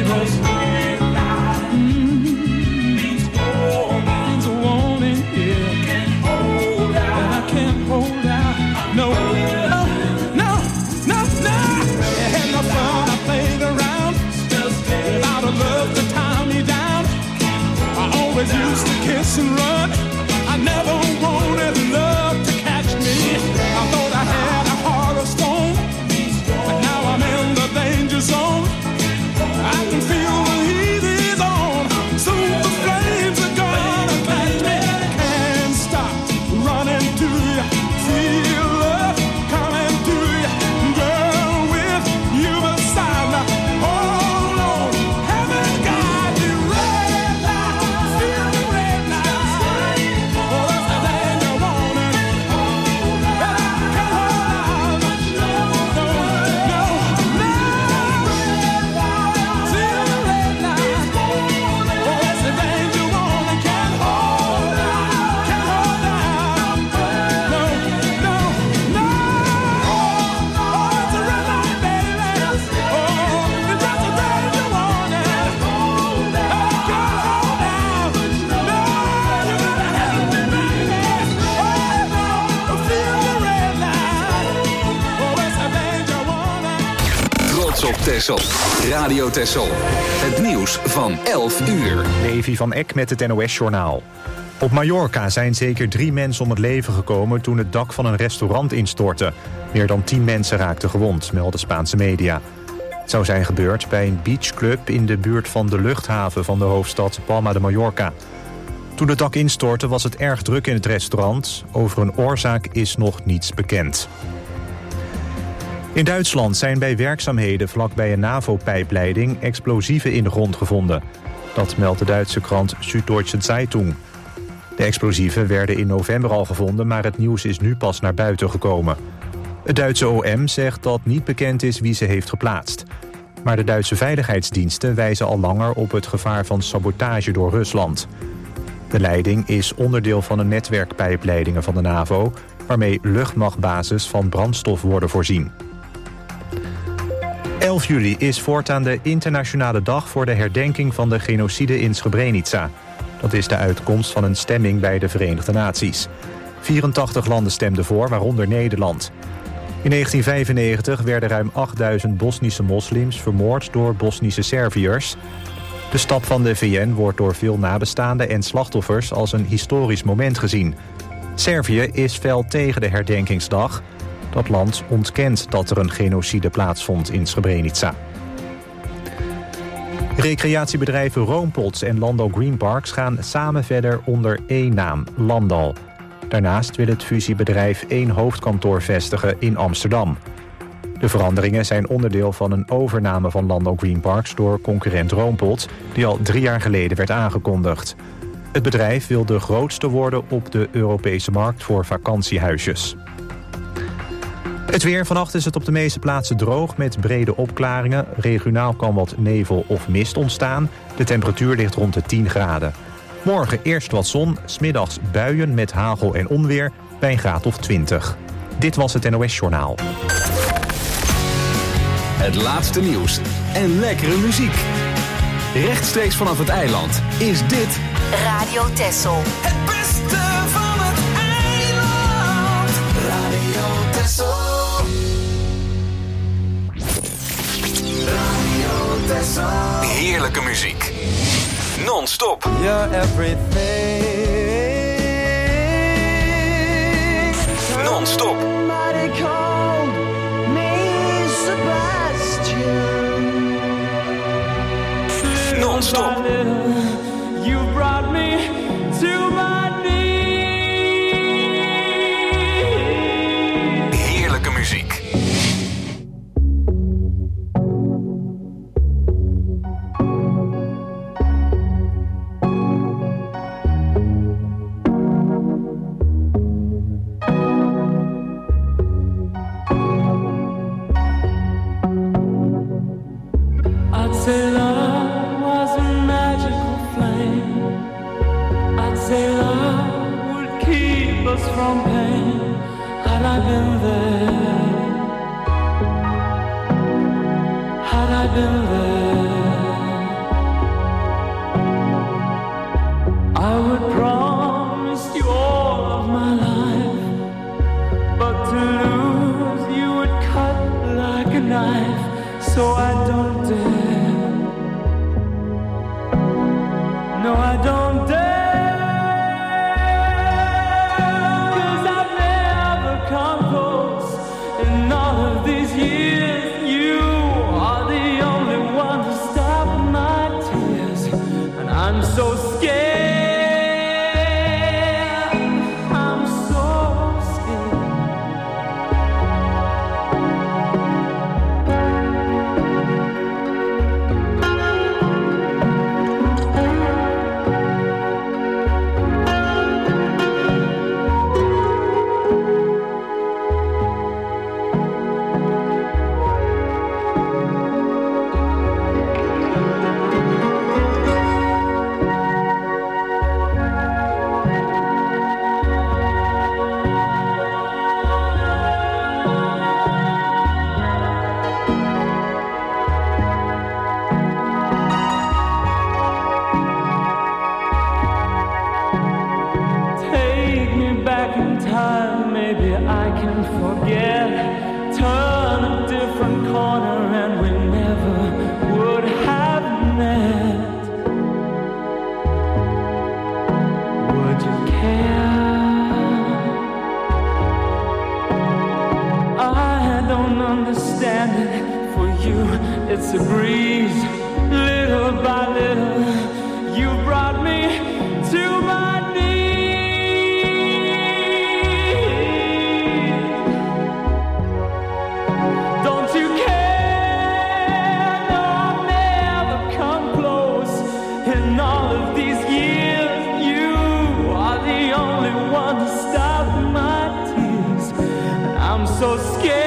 Used to kiss and run. I never wanted love to catch me. I thought I had a heart of stone, but now I'm in the danger zone. I can feel the heat is on. Soon the flames are gonna catch me. Can't stop running to you. Feel love coming to you, girl, with you beside me. Hold on, haven't got you red light. Feel the red light. Oh, that's the thing you wanted. But I can't hold on. No, no, no. Feel the red light. Oh, that's the thing you wanted. Can't hold on. Can't hold on. No, no, no. Oh, it's a red light, baby. Oh, it's just the thing you wanted. I can't hold on. No, you gotta help me, baby. Oh, feel the red light. Oh, it's the thing you wanted. Trots op Texel. Radio Texel. Het nieuws van 11 uur. Levi van Eck met het NOS-journaal. Op Mallorca zijn zeker 3 mensen om het leven gekomen toen het dak van een restaurant instortte. Meer dan 10 mensen raakten gewond, melden Spaanse media. Het zou zijn gebeurd bij een beachclub in de buurt van de luchthaven van de hoofdstad Palma de Mallorca. Toen het dak instortte was het erg druk in het restaurant. Over een oorzaak is nog niets bekend. In Duitsland zijn bij werkzaamheden vlakbij een NAVO-pijpleiding explosieven in de grond gevonden. Dat meldt de Duitse krant Süddeutsche Zeitung. De explosieven werden in november al gevonden, maar het nieuws is nu pas naar buiten gekomen. Het Duitse OM zegt dat niet bekend is wie ze heeft geplaatst. Maar de Duitse veiligheidsdiensten wijzen al langer op het gevaar van sabotage door Rusland. De leiding is onderdeel van een netwerk pijpleidingen van de NAVO, waarmee luchtmachtbases van brandstof worden voorzien. 11 juli is voortaan de internationale dag voor de herdenking van de genocide in Srebrenica. Dat is de uitkomst van een stemming bij de Verenigde Naties. 84 landen stemden voor, waaronder Nederland. In 1995 werden ruim 8000 Bosnische moslims vermoord door Bosnische Serviërs. De stap van de VN wordt door veel nabestaanden en slachtoffers als een historisch moment gezien. Servië is fel tegen de herdenkingsdag. Dat land ontkent dat er een genocide plaatsvond in Srebrenica. Recreatiebedrijven Roompots en Landal Green Parks gaan samen verder onder één naam, Landal. Daarnaast wil het fusiebedrijf 1 hoofdkantoor vestigen in Amsterdam. De veranderingen zijn onderdeel van een overname van Landal Green Parks door concurrent Roompot, die al 3 jaar geleden werd aangekondigd. Het bedrijf wil de grootste worden op de Europese markt voor vakantiehuisjes. Het weer. Vannacht is het op de meeste plaatsen droog met brede opklaringen. Regionaal kan wat nevel of mist ontstaan. De temperatuur ligt rond de 10 graden. Morgen eerst wat zon, 's middags buien met hagel en onweer bij een graad of 20. Dit was het NOS-journaal. Het laatste nieuws en lekkere muziek. Rechtstreeks vanaf het eiland is dit Radio Texel. Het beste van het eiland. Radio Texel. Radio Texel. heerlijke muziek. Non-stop. You're everything. Non-stop. Somebody called me Sebastian. Non-stop. You brought me to my knees. Heerlijke muziek. Had I been there, so I don't dare. No, I don't dare, 'cause I've never come close in all of these years. You are the only one to stop my tears, and I'm so scared. It's a breeze, little by little, you brought me to my knees. Don't you care? No, I've never come close in all of these years. You are the only one to stop my tears, and I'm so scared.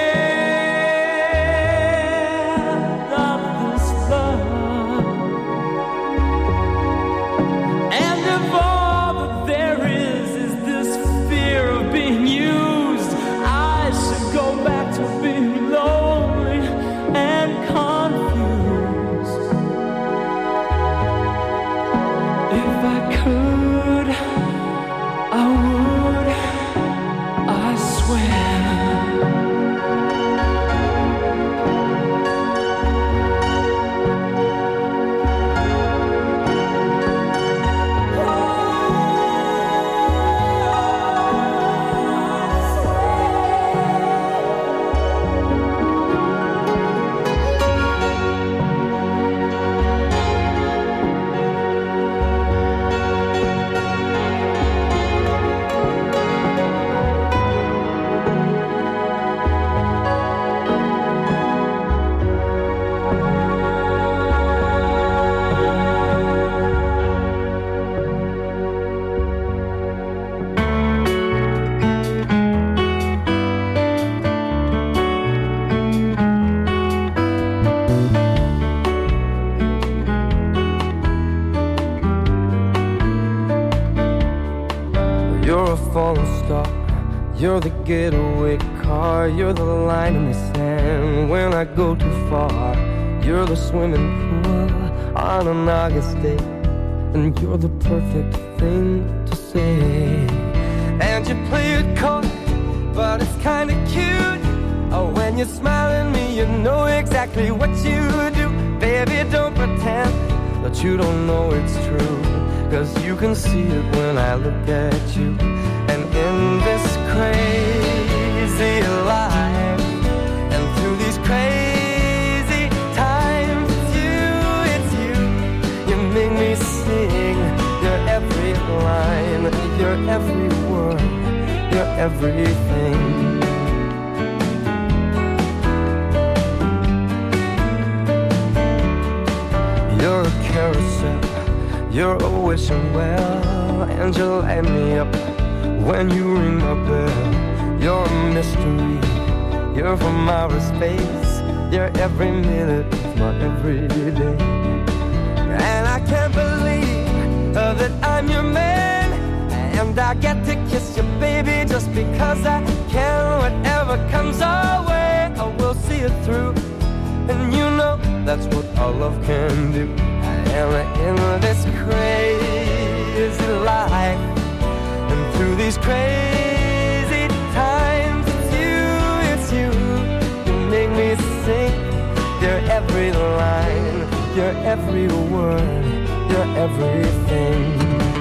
You're the getaway car, you're the line in the sand when I go too far. You're the swimming pool on an August day, and you're the perfect thing to say. And you play it coy, but it's kinda cute. Oh, when you smile at me, you know exactly what you do. Baby, don't pretend that you don't know it's true, 'cause you can see it when I look at you. And in this crazy life, and through these crazy times, it's you, you make me sing your every line, your every word, your everything. You're a carousel, you're a wishing well, and you light me up when you ring my bell. You're a mystery, you're from outer space, you're every minute of my everyday. And I can't believe that I'm your man, and I get to kiss you, baby, just because I can. Whatever comes our way, I will see it through, and you know that's what our love can do. And in this crazy life, and through these crazy times, it's you, you make me sing your every You're every word, you're everything.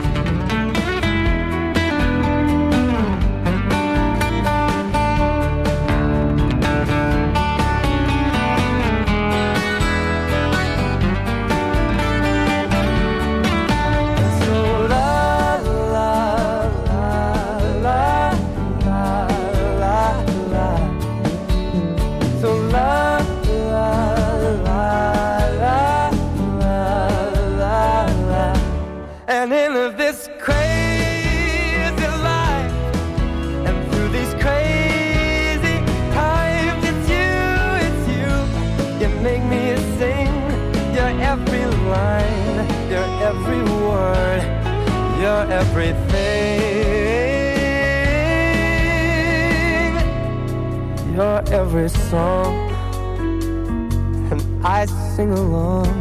Every word, you're everything. You're every song, and I sing along,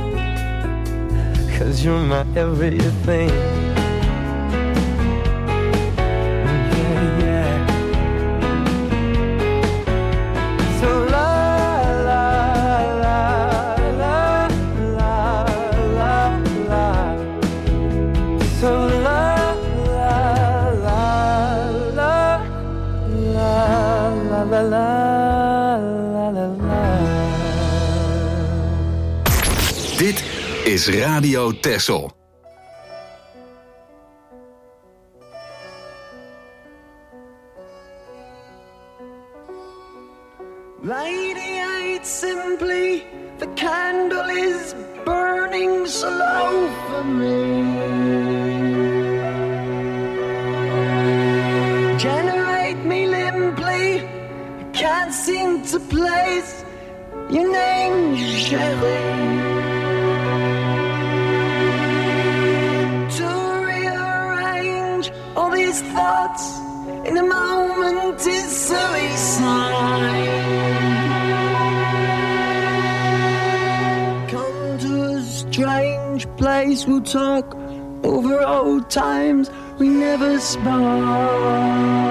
'cause you're my everything. Yeah, yeah. So la la la la la la la. So la la la la la la la la la la. Dit is Radio Texel. Radiate simply, the candle is burning slow for me. Generate me limply, I can't seem to place your name, Sherry. To rearrange all these thoughts in a moment is suicide. Come to a strange place, we'll talk over old times we never spoke.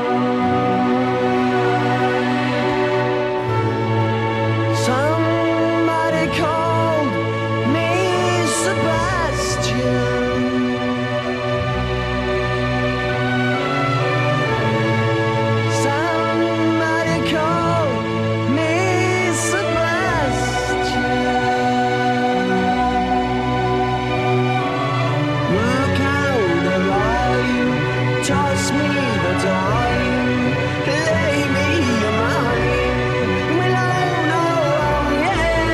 Somebody called me Sebastian. Somebody called me Sebastian. Work out a line, toss me the time, lay me a mine. We'll all know, yeah.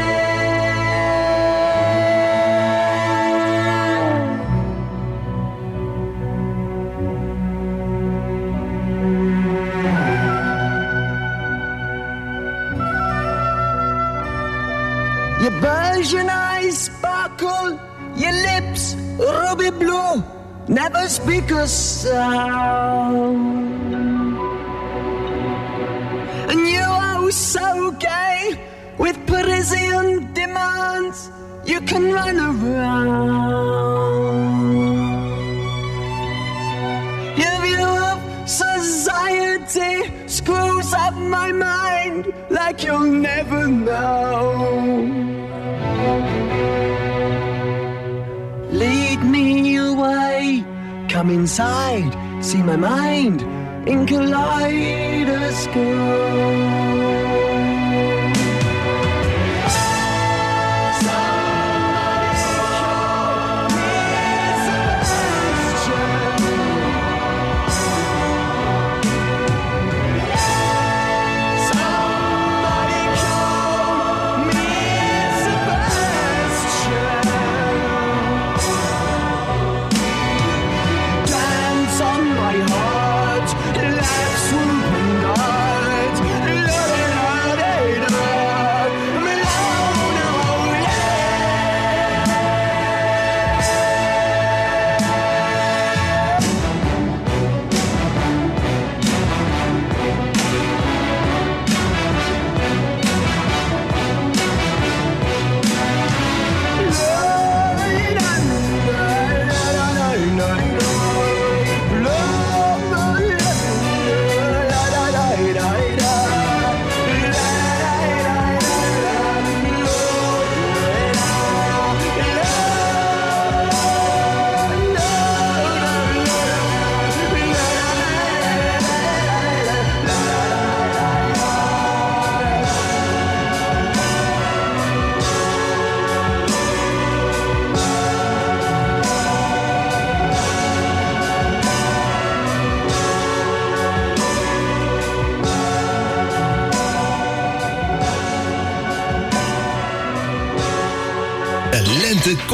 Your Persian eyes sparkle, your lips ruby blue, never speak a sound. And you are so gay with Parisian demands, you can run around. Your view of society screws up my mind like you'll never know. Lead me away, come inside, see my mind in kaleidoscope. Life swooping guards,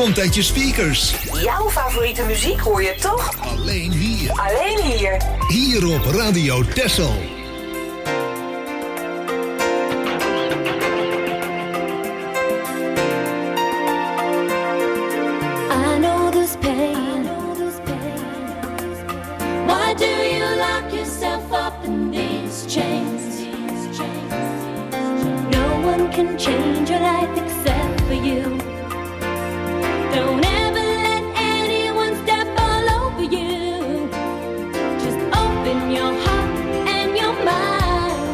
komt uit je speakers. Jouw favoriete muziek hoor je toch? Alleen hier. Alleen hier. Hier op Radio Texel. I know this pain. Why do you lock yourself up in these chains? No one can change your life except for you. Don't ever let anyone step all over you. Just open your heart and your mind.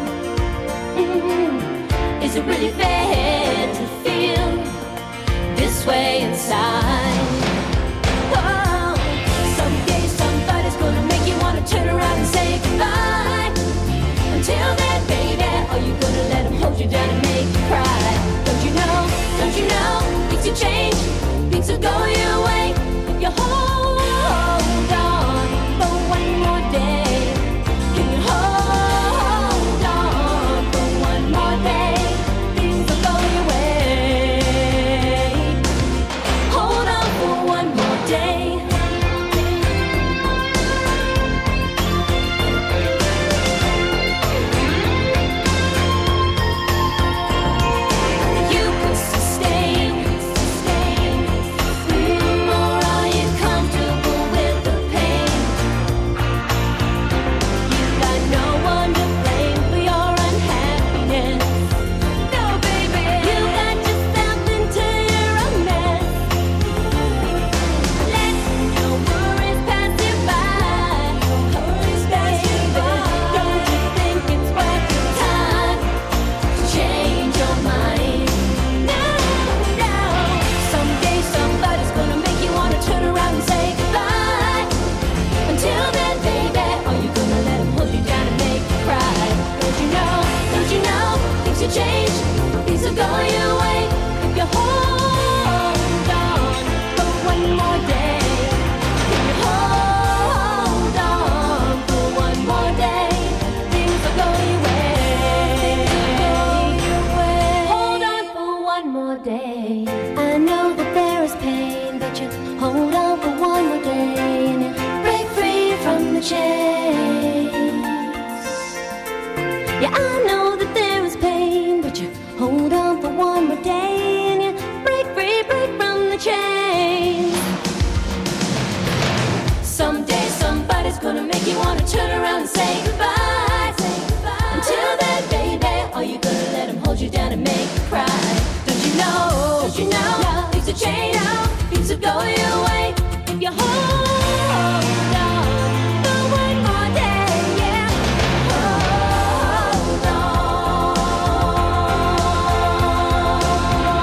Is it really fair to feel this way inside? Oh, someday somebody's gonna make you wanna turn around and say goodbye. Until then, baby, are you gonna let him hold you down and make you cry? Don't you know, things will change, things will go your way if you hold on for one more day. Can you hold on for one more day? Things will go your way. Hold on for one more day. You can sustain, or are you comfortable with the pain? You got no one to blame for your unhappiness. No, baby, you got yourself into your own mess. Let your worries pass you by. Don't you think it's worth your time to change your mind? No. Someday somebody's gonna make you wanna turn around and say goodbye. Until then, baby, are you gonna let him hold you down and make you cry? Don't you know, things will change, things will go your way if you hold on for one more day. If you hold on for one more day, things will go your way. Hold on for one more day. I know that there is pain, but you hold on for one more day and you break free from the chains. Yeah, I know that there is pain, but you hold on for one more day and you break free from the chains. Someday somebody's gonna make you wanna turn around and say goodbye. Until then, baby, are you gonna let him hold you down and make you cry? Don't you know, things will change, things will go your way if you hold on for one more day, yeah. Hold on.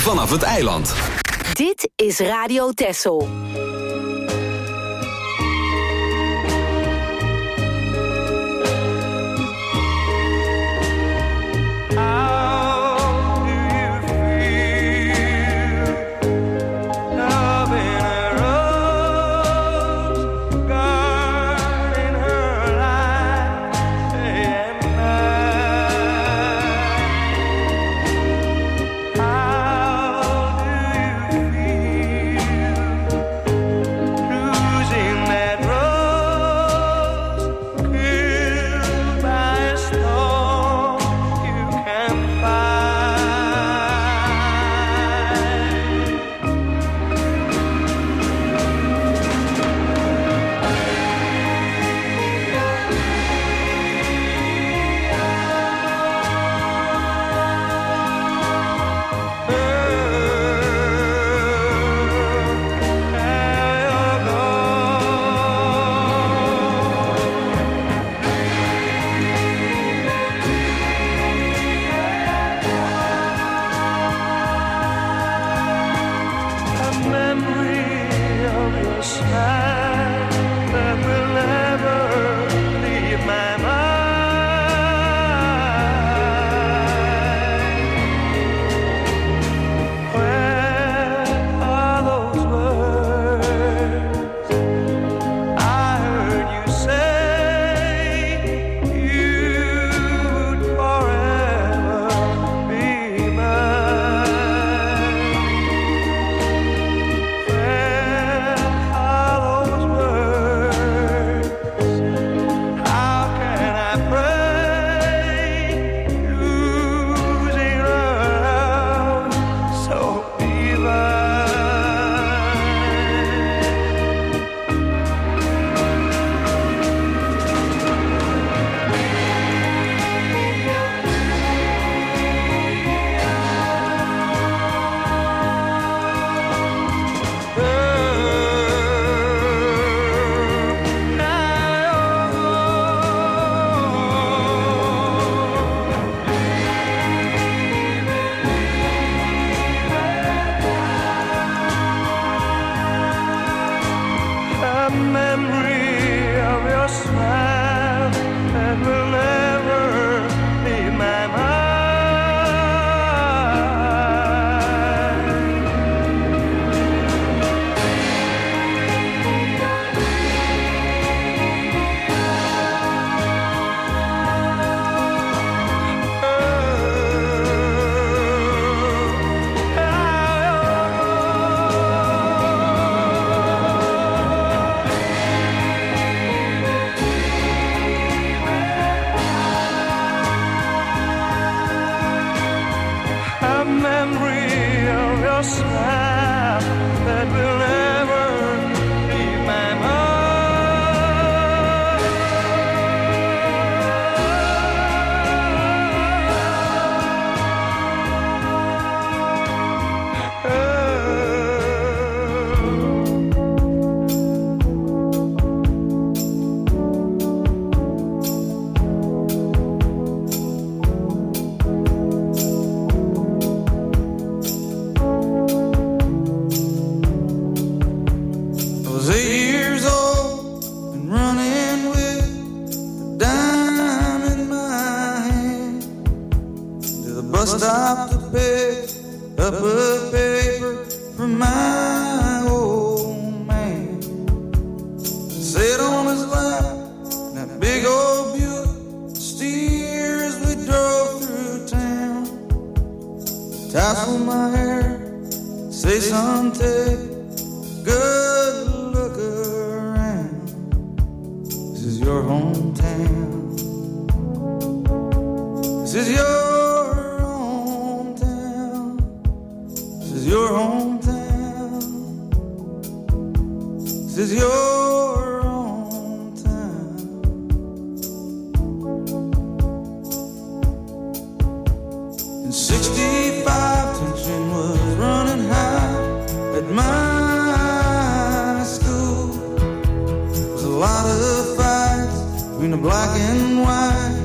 vanaf het eiland. Dit is Radio Texel.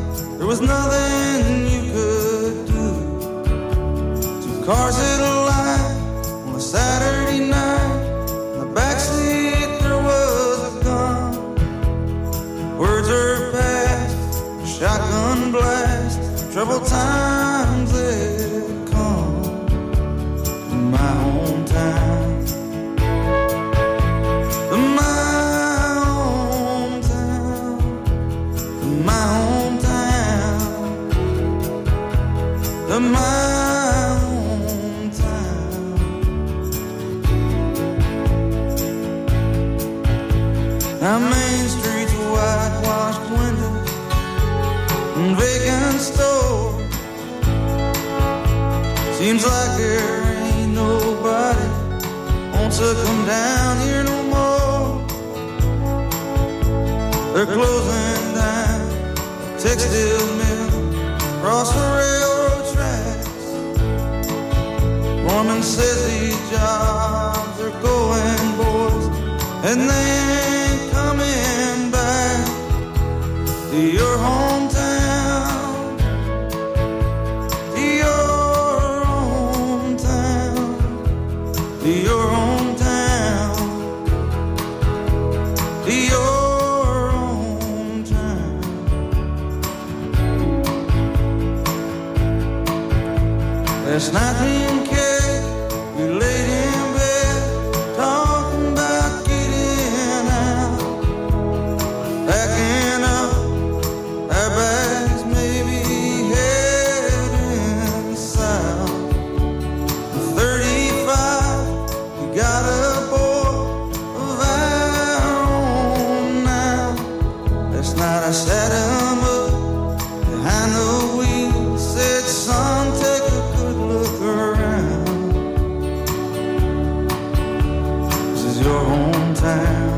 Cars that alive shotgun blast, troubled times that come in my hometown. Our main streets, whitewashed windows and vacant stores. Seems like there ain't nobody wants to come down here no more. They're closing down textile mill across the railroad tracks. Woman says these jobs are going, boys, and they ain't coming back to your hometown, to your hometown, to your hometown, to your hometown. Last night me and Kay, we laid in bed talking about getting out, packing up our bags, maybe heading south. 35, we got a boy of our own now. Last night I sat him up behind the wheel, said, son, take a good look around. This is your hometown.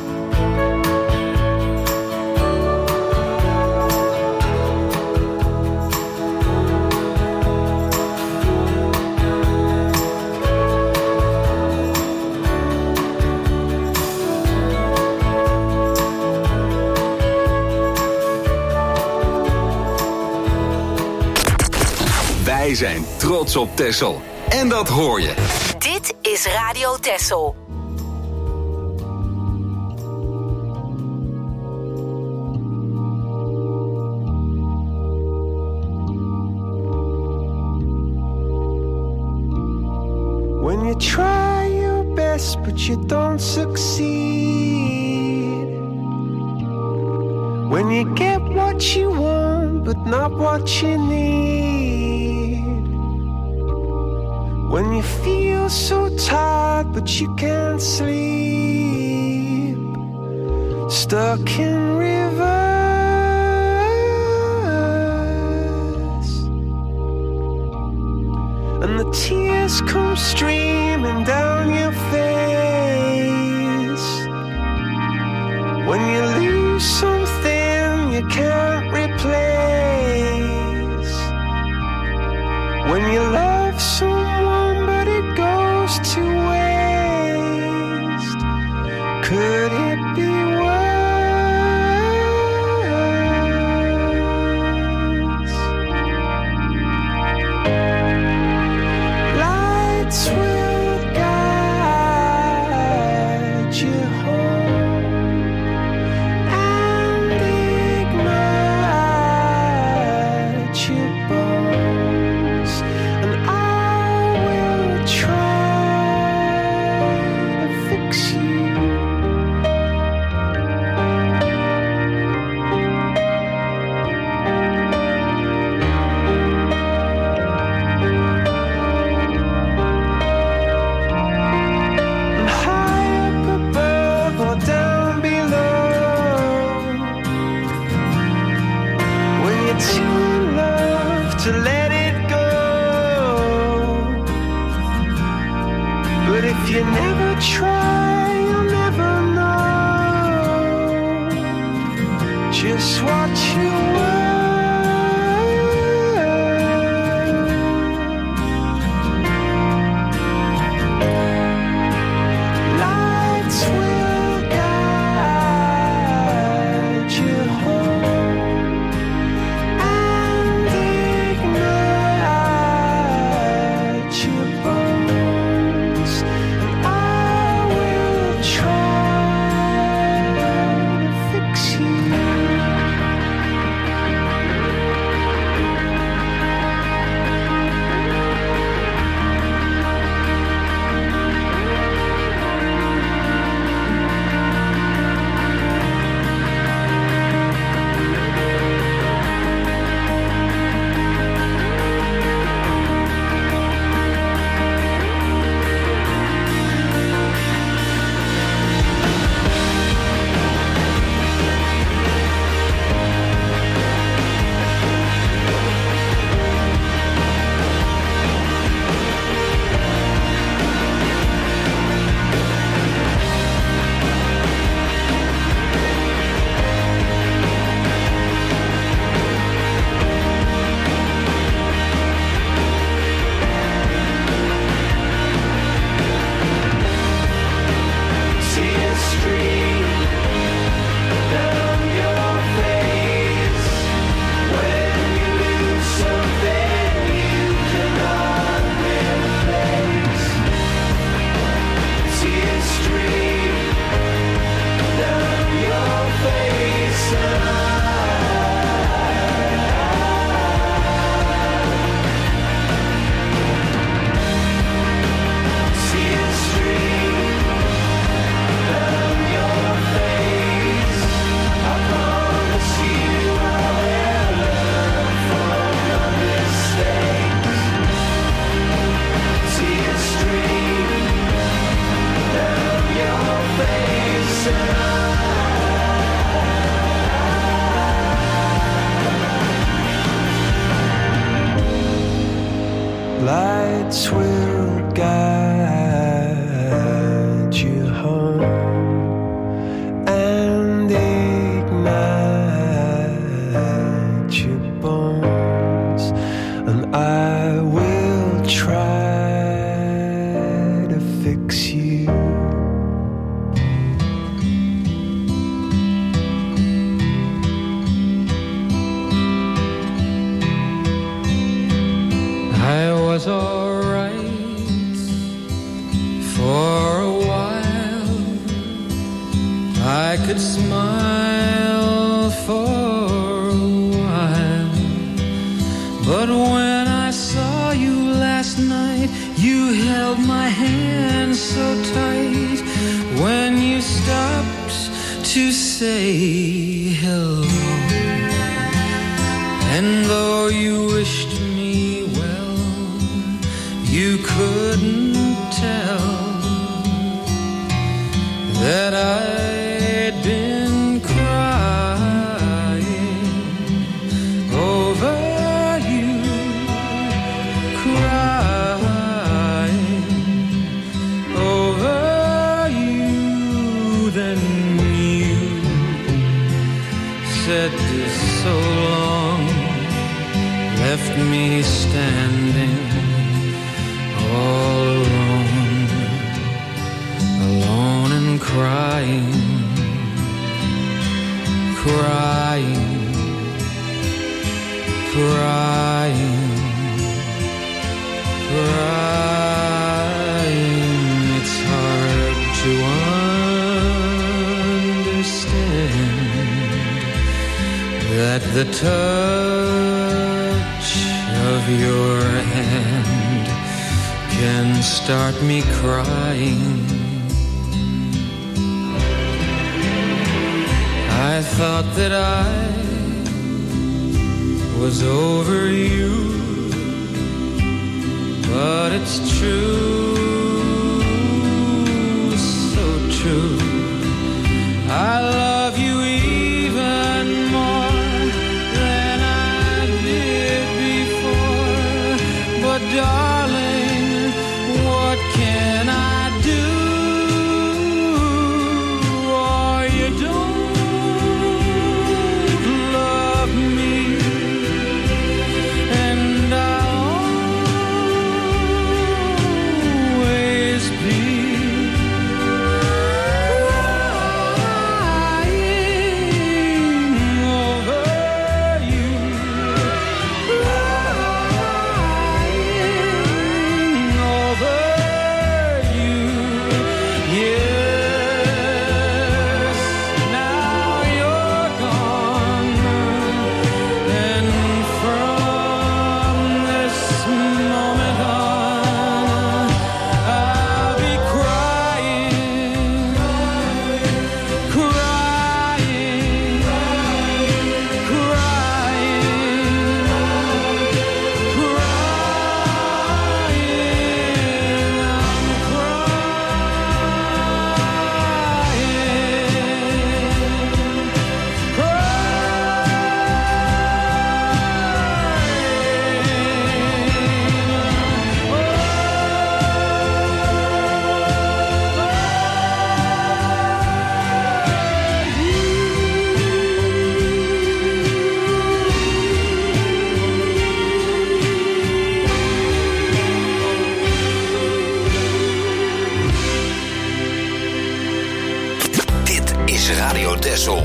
Wij zijn trots op Texel. En dat hoor je. Dit is Radio Texel. When you try your best but you don't succeed, when you get what you want but not what you need, when you feel so tired but you can't sleep, stuck in reverse, and the tears come streaming down your face, when you lose something you can't replace, when you love someone but it goes to waste, could it be worse? Lights will guide you home and ignite your bones, and I will try to fix you. And high up above or down below, when you're too in love to let it go, but if you never try, you'll never know just what you were. Lights will guide you home and ignite your bones, and I will lights will guide you home and ignite your bones, and I will try to fix you. I was alright for a while. I could smile for a while, but when I saw you last night, you held my hand so tight. When you stopped to say hello, and though you wished you couldn't tell that I'd been crying over you, crying over you. Then you said so long, left me standing all alone, alone and crying, crying, crying, crying. It's hard to understand that the touch of your hand can start me crying. I thought that I was over you, but it's true, so true. I love you even more than I did before, but darling, what can I do? Oh, you don't love me, and I'll always be crying over you, crying over you. Yes, now you're gone, and from this moment on, I'll be crying, crying, Dit is Radio Texel.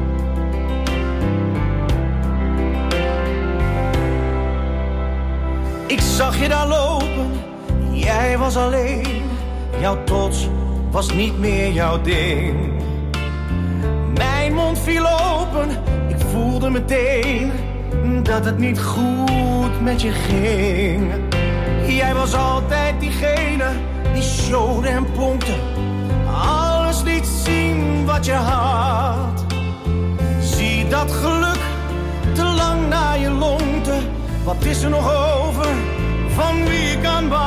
Ik zag je daar lopen, jij was alleen. Jouw trots was niet meer jouw ding. Mijn mond viel open, ik voelde meteen dat het niet goed met je ging. Jij was altijd diegene die showde en pompte, alles liet zien wat je had. Zie dat geluk te lang naar je longte, wat is er nog over van wie ik aanbad?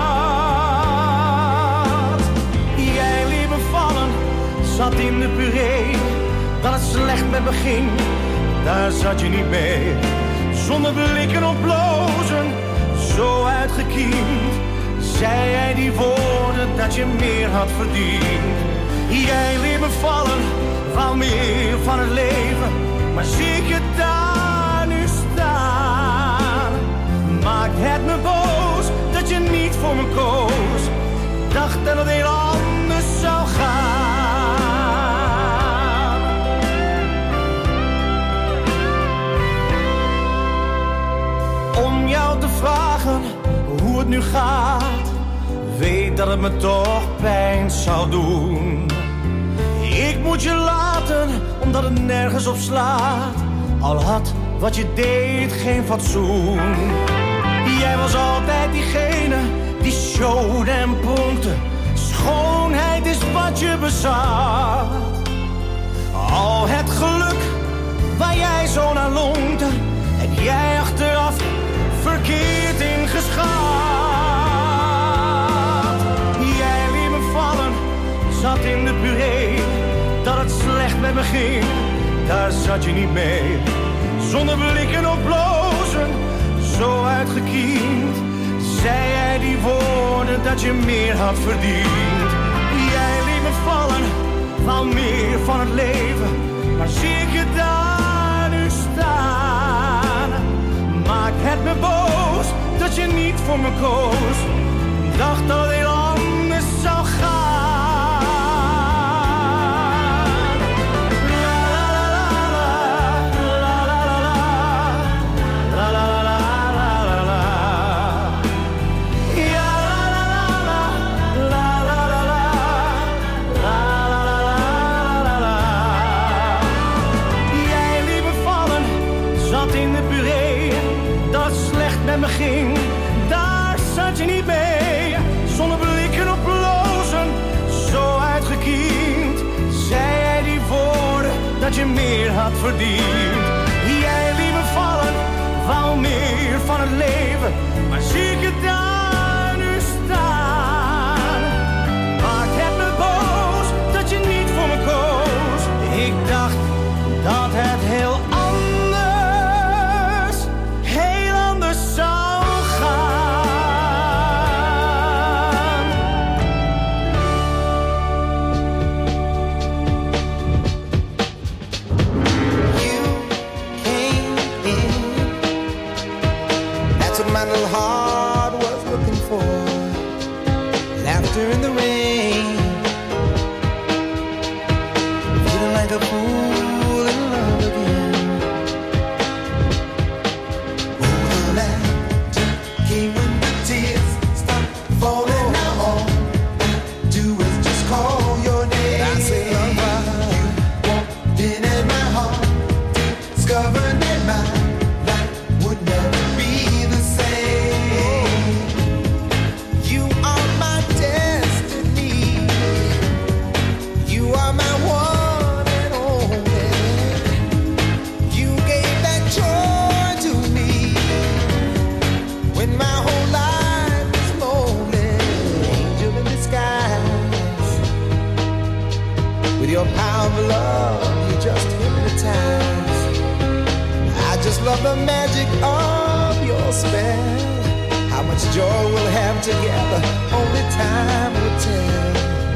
Jij liet me vallen, zat in de puree, dat het slecht met me ging, daar zat je niet mee. Zonder blikken of blozen, zo uitgekiend. Zei jij die woorden dat je meer had verdiend. Jij leert me vallen, wou meer van het leven. Maar zie ik je daar nu staan. Maakt het me boos dat je niet voor me koos. Dacht dat het heel anders zou gaan. Om jou te vragen hoe het nu gaat. Weet dat het me toch pijn zou doen. Ik moet je laten, omdat het nergens op slaat. Al had wat je deed geen fatsoen. Jij was altijd diegene die showde en pronkte. Schoonheid is wat je bezat. Al het geluk waar jij zo naar longte, heb jij achteraf verkeerd ingeschat. Jij liet me vallen, zat in de puree. Dat het slecht met me ging, daar zat je niet mee. Zonder blikken of blozen, zo uitgekiend. Zei jij die woorden dat je meer had verdiend. Jij liet me vallen, wou meer van het leven. Maar zie ik je daar nu staan. Maakt het me boos dat je niet voor me koos. Dacht dat het heel anders zou gaan. Met me ging, daar zat je niet mee. Zonder blikken op blozen, zo uitgekiend. Zei jij die woorden dat je meer had verdiend. Jij liet me vallen, wou meer van het leven. Maar zie ik je daar nu staan. Maakt het me boos dat je niet voor me koos. Ik dacht dat het heel anders zou gaan. You came in. That's what my little heart was looking for. Laughter in the rain. Feeling like a fool in love again. Love the magic of your spell. How much joy we'll have together, only time will tell.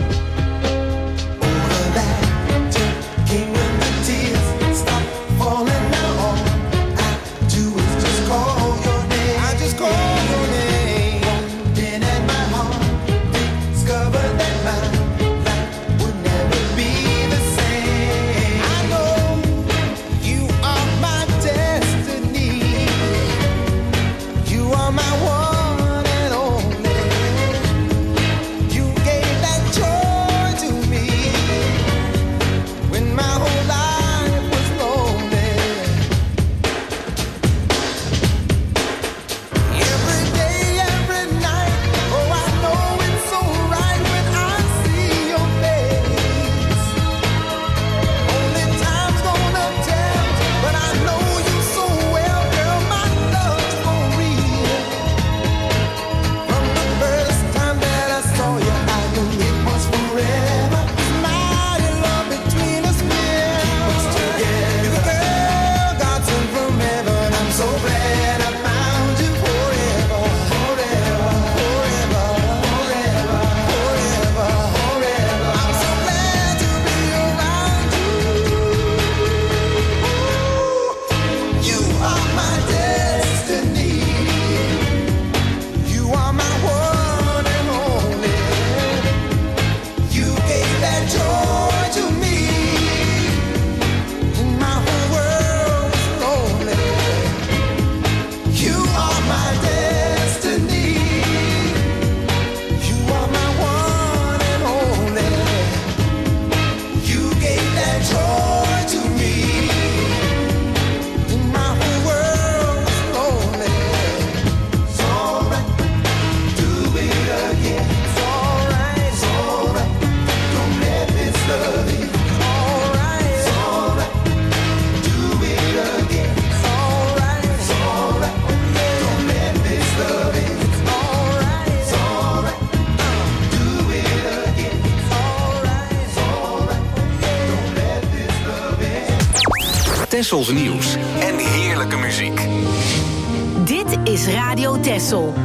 All that came when the tears stop falling now. All I do is just call your name. I just call your name. Walked in at my heart, discovered that my life would never be the same. I know you are my destiny. You are my one and only. You gave that Tessels nieuws en heerlijke muziek. Dit is Radio Tessel.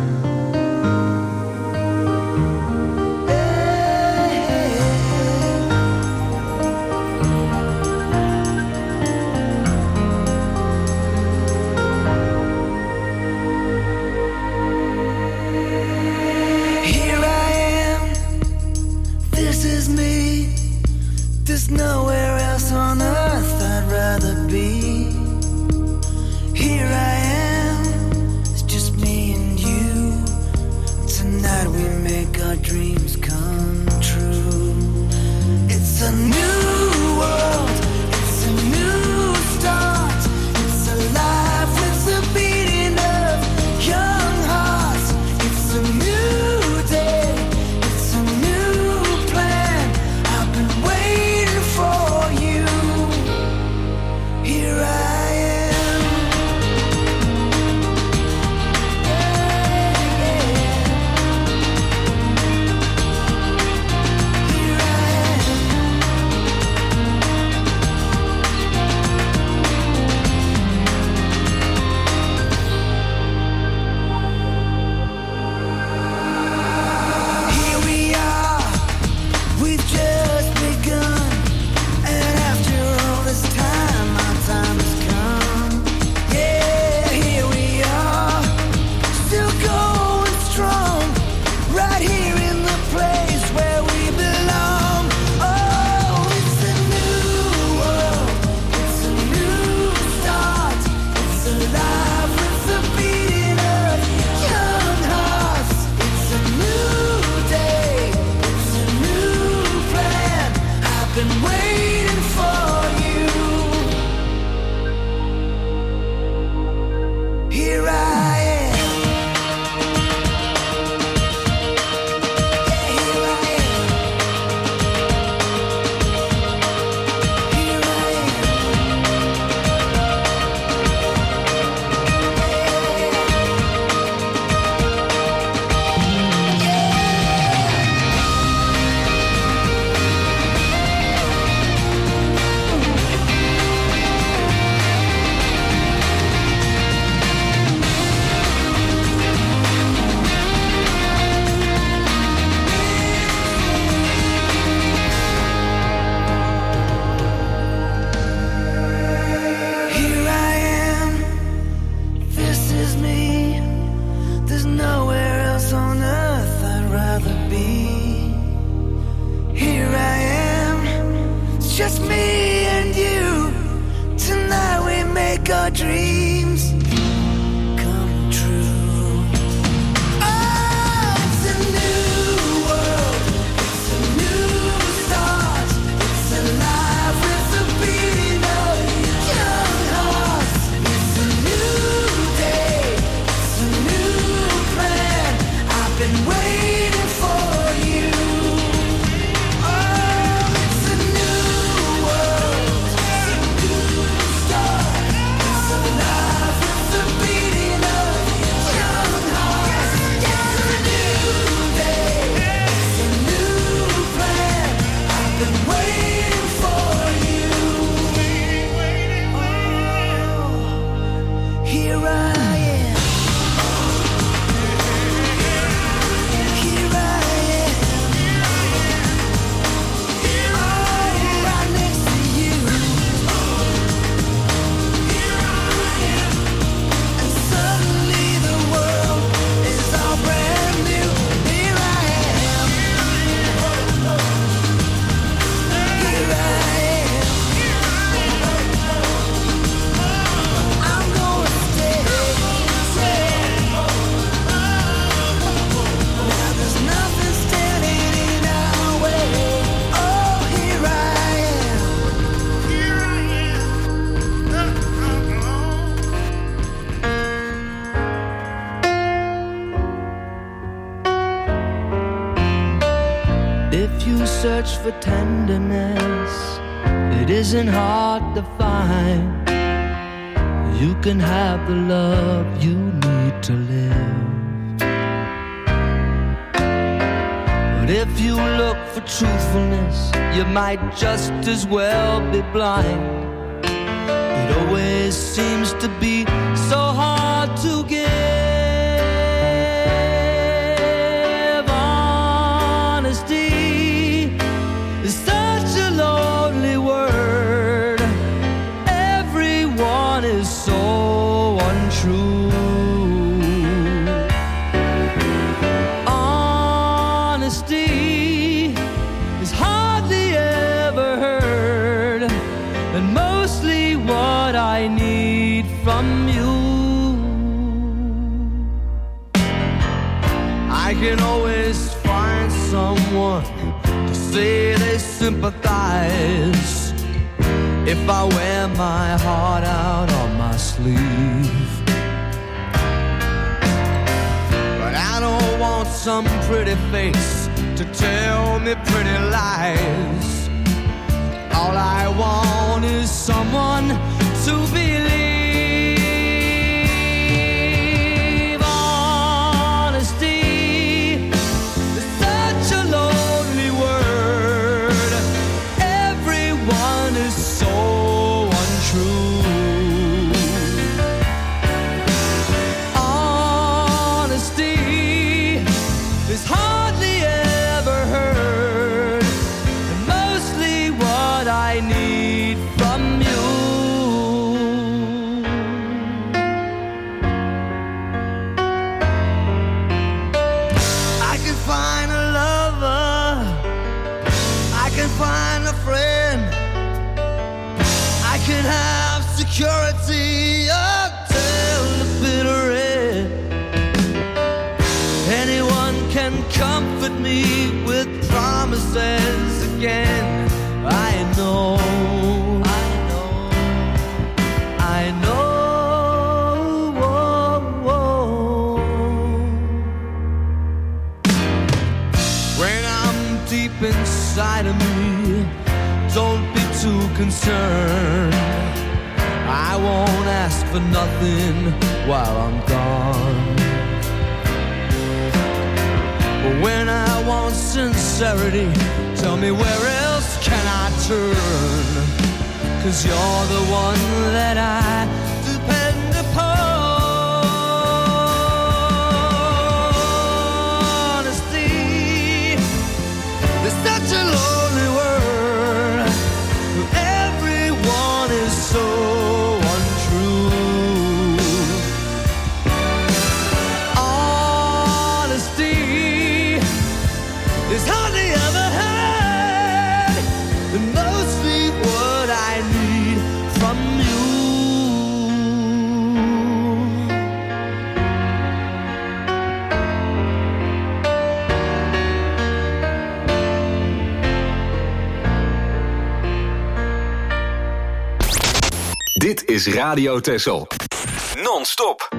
Nowhere else on earth I'd rather be. Here I am, it's just me and you. Tonight we make our dreams come true. It's a new world, it's a new start. It's a life with the beating of young hearts. It's a new day, it's a new plan. I've been waiting for you. Here I am. Here I am. Here we are. We've just begun. And after all this time, our time has come. Yeah, here we are, still going strong, right here in the place where we belong. Oh, it's a new world, it's a new start. It's alive with the beating of young hearts. It's a new day, it's a new plan. I've been waiting for you. Here I am. Yeah, here I am. Here I am. Here I am, this is me. There's nowhere else on earth I'd rather be. Here I am, it's just me and you. Tonight we make our dreams come true. Oh, it's a new world, it's a new start. It's alive with the beating of young hearts. It's a new day, it's a new plan. I've been waiting for you. Oh, it's a new world, it's a new start. It's alive with the beating of young hearts. It's a new day, it's a new plan. I've been waiting for you. Oh, here I am. Here I am. Oh, right next to you. And suddenly the world is all brand new. Here I am. Here I am. I'm gonna stay. Now there's nothing standing in our way. Oh, here I am. Here I am. If you search for tenderness, it isn't hard to find. You can have the love you need to live. But if you look for truthfulness, you might just as well be blind. It always seems to be so hard to give. Honesty is such a lonely word. Everyone is so untrue. Honesty is hardly ever heard, and mostly what I need from you. I can always find someone to say they sympathize if I wear my heart out on my sleeve. But I don't want some pretty face to tell me pretty lies. All I want is someone to believe. Honesty is such a lonely word. Everyone is so untrue. Honesty is hardly ever heard, and mostly what I need from you. I can find a lover, I can find a friend, I can have security until the bitter end. Anyone can comfort me with promises again. I know, I know, I know. When I'm deep inside of me, don't be too concerned. I won't ask for nothing while I'm gone. But when I want sincerity, tell me where else can I turn? 'Cause you're the one that I depend upon. Honesty is such a lonely word. Everyone is so untrue. Honesty is hardly ever heard, and mostly what I need from you. Dit is Radio Texel. Non-stop.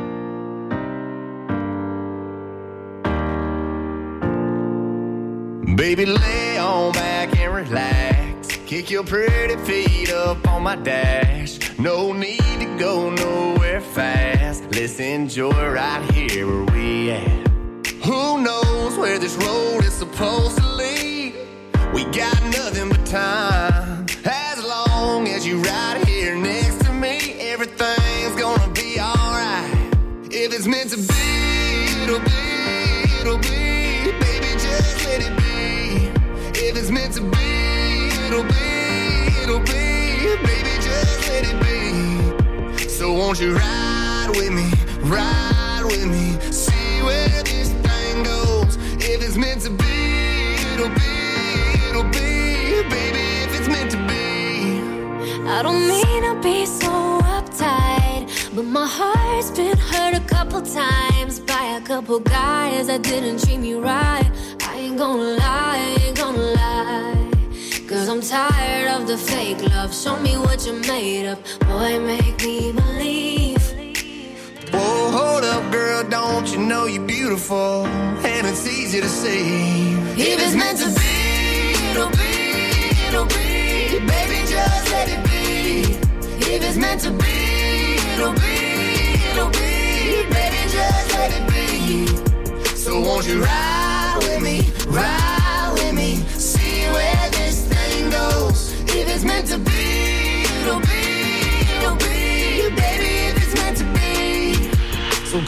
Baby, lay on back and relax. Kick your pretty feet up on my dash. No need to go nowhere fast. Let's enjoy right here where we at. Who knows where this road is supposed to lead? We got nothing but time. As long as you right here next to me, everything's gonna be alright. If it's meant to be, it'll be, it'll be. Baby, just let it be. If it's meant to be, it'll be, it'll be. Baby, just let it be. So won't you ride with me, ride with me. See where this thing goes. If it's meant to be, it'll be, it'll be. Baby, if it's meant to be. I don't mean to be so uptight, but my heart's been hurt a couple times by a couple guys that didn't treat me right. I ain't gonna lie, I ain't gonna lie. 'Cause I'm tired of the fake love. Show me what you're made of. Boy, make me believe. Whoa, hold up, girl, don't you know you're beautiful? And it's easy to see. If it's meant to be, it'll be, it'll be. Baby, just let it be. If it's meant to be, it'll be, it'll be. Baby, just let it be. So won't you ride with me, ride with me. See where this thing goes. If it's meant to be, it'll be, it'll be.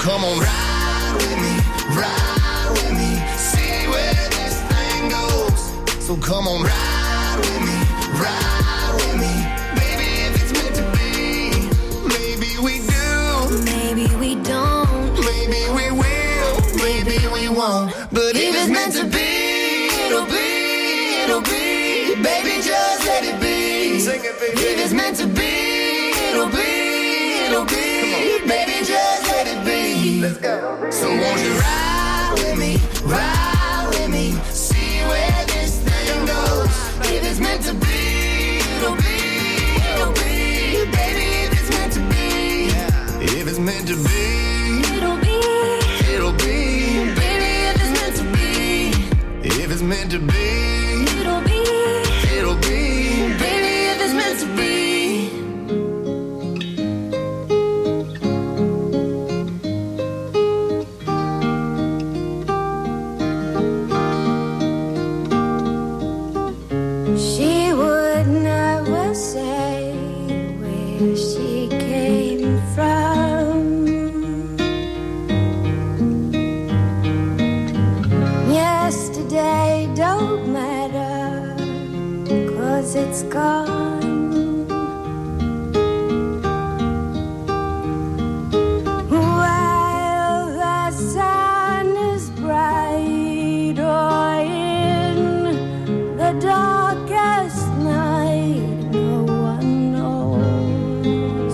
come on, ride with me, see where this thing goes. So come on, ride with me, baby, if it's meant to be, maybe we do, Maybe we don't, maybe we will, maybe we won't. But if it's meant to be, it'll be, baby, just let it be. Sing it, baby. If it's meant to be, it'll be, baby, just let it be. Let's go. So won't you ride with me, see where this thing goes. If it's meant to be, it'll be, baby, if it's meant to be. If it's meant to be, it'll be, baby, if it's meant to be. If it's meant to be, it'll be, baby, if it's meant to be. She would never say where she came from. Yesterday don't matter, 'cause it's gone. While the sun is bright or in the darkest night, no one knows.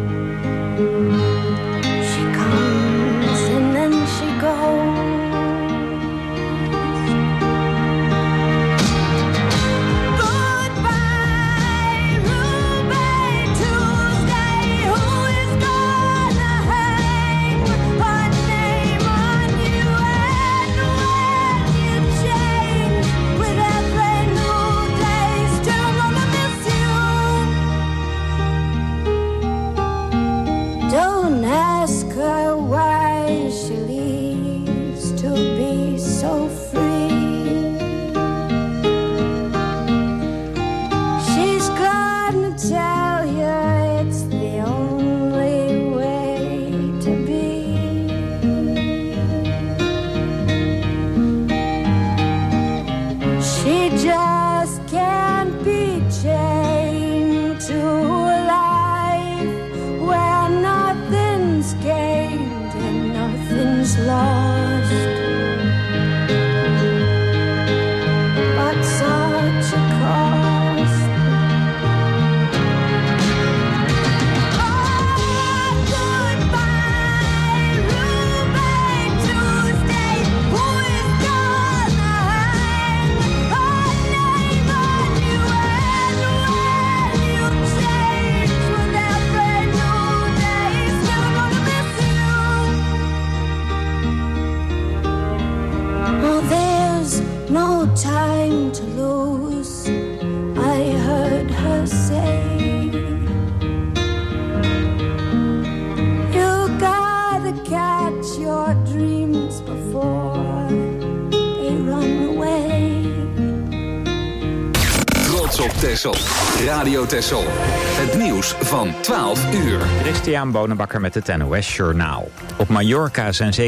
She comes and then she goes. Goodbye, Ruby Tuesday. Who is gonna hang her name on you? And when you change with every new day, still gonna miss you. Don't ask her why she leaves to be so free. She's gonna tell you it's the only way to be. She just can't be chained to a life where nothing's gained and nothing's lost. But such a cost. Oh, goodbye, Ruby Tuesday. Who is gonna hang her name on you? And when you change with every new day, still gonna miss you. Oh, there's no time to lose, I heard her say. You gotta catch your dreams before they run away. Trots op Texel. Radio Texel. Het nieuws van 12 uur. Christian Bonenbakker met het NOS Journaal. Op Mallorca zijn zeker